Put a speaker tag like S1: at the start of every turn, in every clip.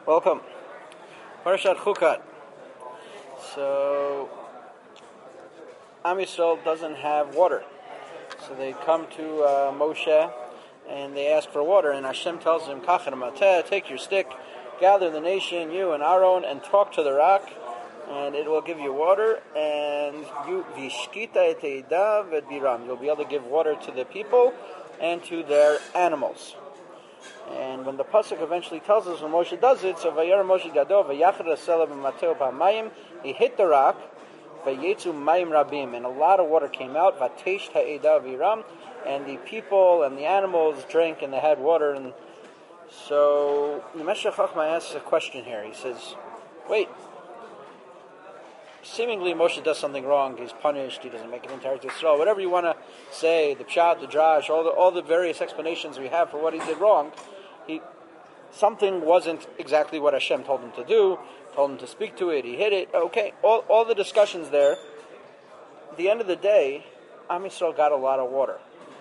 S1: Welcome. Parashat Chukat. So, Am Yisrael doesn't have water. So they come to Moshe and they ask for water. And Hashem tells them, Kachem mateh, take your stick, gather the nation, you and Aaron, and talk to the rock, and it will give you water. And you vishkita et eidav et biram. You'll be able to give water to the people and to their animals. And when the pasuk eventually tells us when Moshe does it, so vayar Moshe gadol vayachar hasela b'mateo b'mayim, he hit the rock, vayetzu mayim rabim, and a lot of water came out, vatesh ha'edah viram, and the people and the animals drank and they had water. And so the Meshech Chochmah asks a question here. He says, wait, seemingly Moshe does something wrong, he's punished, he doesn't make it into Eretz Yisrael, whatever you want to say, the pshat, the drash, all the various explanations we have for what he did wrong, something wasn't exactly what Hashem told him to do, told him to speak to it, he hit it, okay, all the discussions there. At the end of the day, Am Yisrael got a lot of water.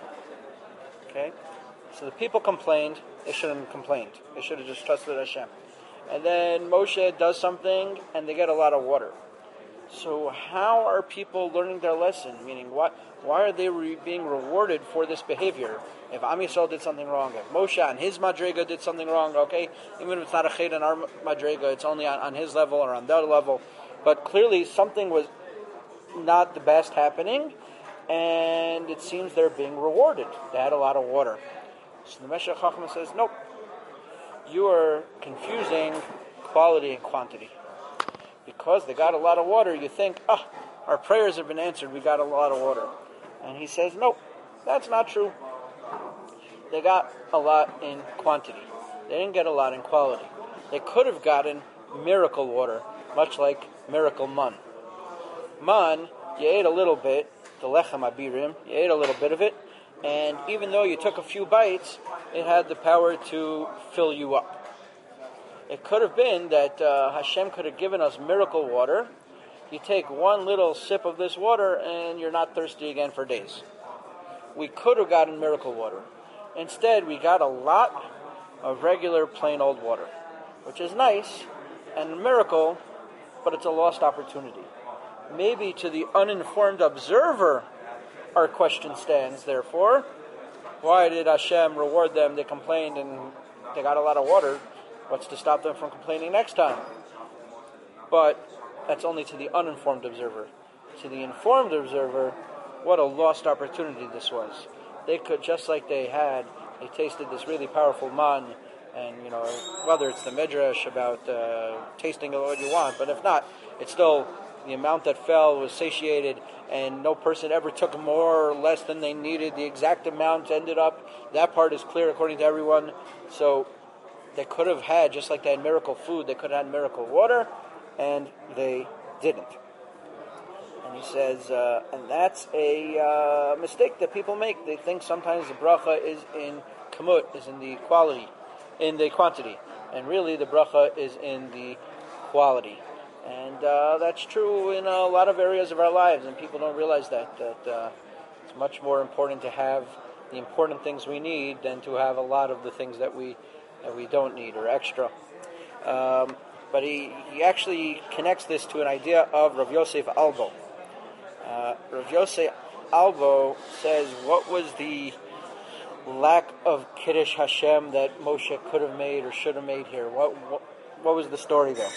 S1: Okay? So the people complained, they shouldn't have complained, they should have just trusted Hashem. And then Moshe does something, and they get a lot of water. So how are people learning their lesson? Meaning, why are they being rewarded for this behavior? If Am Yisrael did something wrong, if Moshe and his Madrega did something wrong, okay, even if it's not a Ched in our Madrega, it's only on his level or on their level. But clearly something was not the best happening, and it seems they're being rewarded. They had a lot of water. So the Meshech Chochmah says, nope, you are confusing quality and quantity. Because they got a lot of water, you think, our prayers have been answered, we got a lot of water. And he says, no, that's not true. They got a lot in quantity. They didn't get a lot in quality. They could have gotten miracle water, much like miracle man. Man, you ate a little bit, the lechem abirim, you ate a little bit of it, and even though you took a few bites, it had the power to fill you up. It could have been that Hashem could have given us miracle water. You take one little sip of this water and you're not thirsty again for days. We could have gotten miracle water. Instead, we got a lot of regular plain old water, which is nice and a miracle, but it's a lost opportunity. Maybe to the uninformed observer, our question stands, therefore. Why did Hashem reward them? They complained and they got a lot of water. What's to stop them from complaining next time? But that's only to the uninformed observer. To the informed observer, what a lost opportunity this was. They could, just like they tasted this really powerful man, and whether it's the Midrash about tasting what you want, but if not, it's still the amount that fell was satiated, and no person ever took more or less than they needed. The exact amount ended up. That part is clear according to everyone. So they could have had, just like they had miracle food, they could have had miracle water, and they didn't. And he says, and that's a mistake that people make. They think sometimes the bracha is in kamut, is in the quality, in the quantity, and really the bracha is in the quality. And that's true in a lot of areas of our lives, and people don't realize that it's much more important to have the important things we need than to have a lot of the things that we don't need or extra. But he actually connects this to an idea of Rav Yosef Albo. Rav Yosef Albo says, what was the lack of Kiddush Hashem that Moshe could have made or should have made here? What was the story there?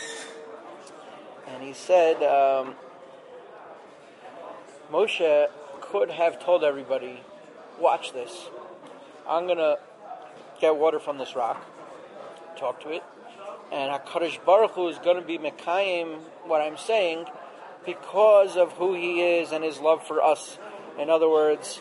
S1: And he said, Moshe could have told everybody, watch this. I'm going to get water from this rock, talk to it, and HaKadosh Baruch Hu is going to be Mekayim what I'm saying because of who He is and His love for us. In other words,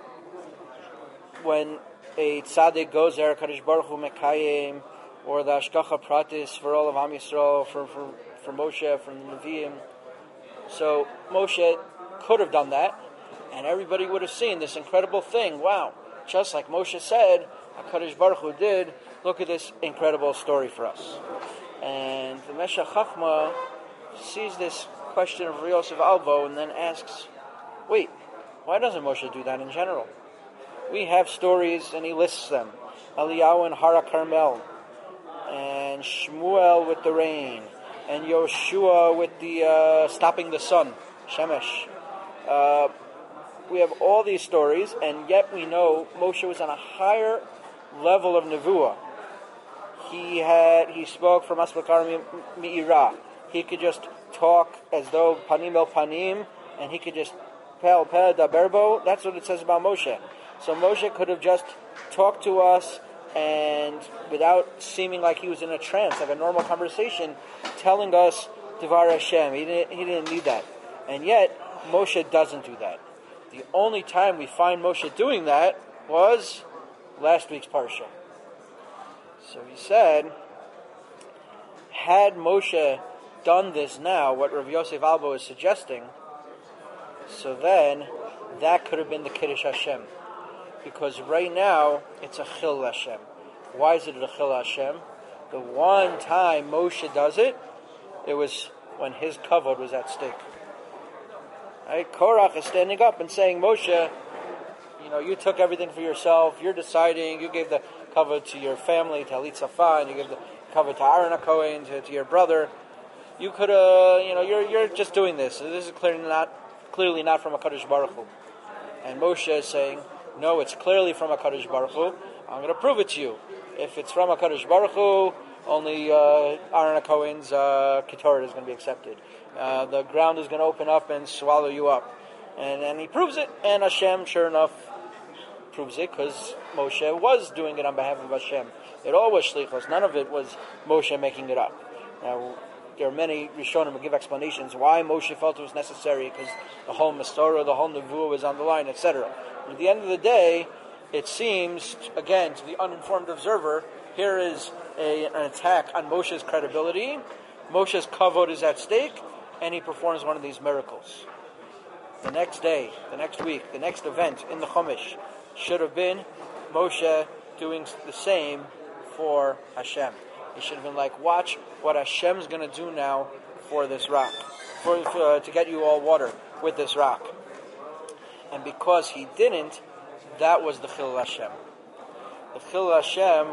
S1: when a tzaddik goes there, HaKadosh Baruch Hu Mekayim, or the Ashgacha Pratis for all of Am Yisrael, for Moshe, from the Nevi'im. So Moshe could have done that, and everybody would have seen this incredible thing. Wow, just like Moshe said, HaKadosh Baruch Hu did. Look at this incredible story for us. And the Meshech Chochmah sees this question of Rav Yosef Albo and then asks, wait, why doesn't Moshe do that in general? We have stories, and he lists them. Eliyahu and Hara Carmel, and and Shmuel with the rain, and Yoshua with the stopping the sun, Shemesh. We have all these stories, and yet we know Moshe was on a higher level of nevuah. He spoke from Asbakar Mi'ira. He could just talk as though panim el panim, and he could just pel daberbo. That's what it says about Moshe. So Moshe could have just talked to us, and without seeming like he was in a trance, like a normal conversation, telling us Devar Hashem. He didn't need that. And yet, Moshe doesn't do that. The only time we find Moshe doing that was last week's parsha. So he said, had Moshe done this now, what Rav Yosef Albo is suggesting, so then that could have been the Kiddush Hashem. Because right now, it's a Chil Hashem. Why is it a Chil Hashem? The one time Moshe does it, it was when his kavod was at stake. Right? Korach is standing up and saying, Moshe, you took everything for yourself, you're deciding, you gave the kavod to your family, to Halit Safa, and you gave the kavod to Aaron HaKohen, to your brother. You could you're just doing this. So this is clearly not from HaKadosh Baruch Hu. And Moshe is saying, no, it's clearly from HaKadosh Baruch Hu. I'm going to prove it to you. If it's from HaKadosh Baruch Hu, only Aaron HaKohen's Ketoret is going to be accepted. The ground is going to open up and swallow you up. And he proves it, and Hashem, sure enough, proves it, because Moshe was doing it on behalf of Hashem. It all was shlichus. None of it was Moshe making it up. Now, there are many Rishonim who give explanations why Moshe felt it was necessary, because the whole Masorah, the whole Nevuah was on the line, etc. At the end of the day, it seems, again, to the uninformed observer, here is an attack on Moshe's credibility. Moshe's kavod is at stake, and he performs one of these miracles. The next day, the next week, the next event in the Chumash should have been Moshe doing the same for Hashem. He should have been like, watch what Hashem's going to do now for this rock, to get you all water with this rock. And because he didn't, that was the Chil Hashem. The Chil Hashem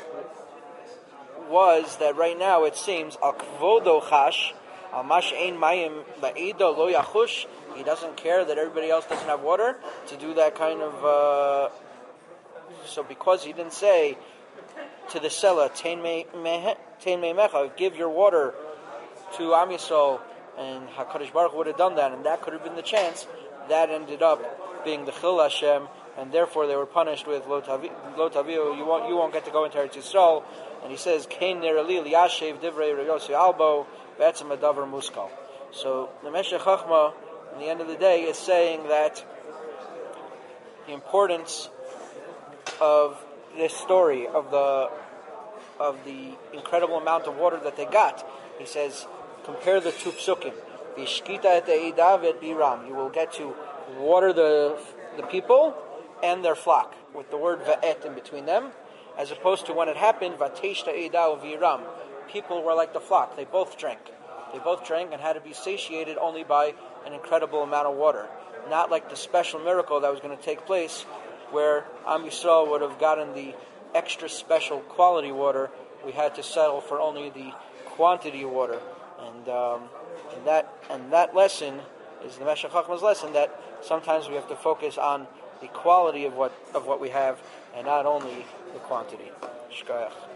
S1: was that right now it seems, Al Kvodo Chash, Al Mash Ein Mayim Ba'ido Lo Yachush, he doesn't care that everybody else doesn't have water, to do that kind of... So because he didn't say to the Sela, Tein Mecha, give your water to Am Yisrael, and HaKadosh Baruch Hu would have done that, and that could have been the chance, that ended up being the Chil Hashem, and therefore they were punished with Lo Taviu, you won't get to go into Eretz Yisrael. And he says, Kein Nerali Liyashev Divrei Yossi Albo Be'etzem Adavar Muskal. So the Meshech Chochmah, in the end of the day, is saying that the importance of this story of the incredible amount of water that they got. He says, compare the two psukim. V'shkita et eidav et biram. You will get to water the people and their flock, with the word va'et in between them, as opposed to when it happened, v'teshta eidav v'iram. People were like the flock. They both drank. They both drank and had to be satiated only by an incredible amount of water. Not like the special miracle that was going to take place, where Am Yisrael would have gotten the extra special quality water. We had to settle for only the quantity of water, and that lesson is the Meshech Chochmah's lesson, that sometimes we have to focus on the quality of what we have, and not only the quantity. Shkayach.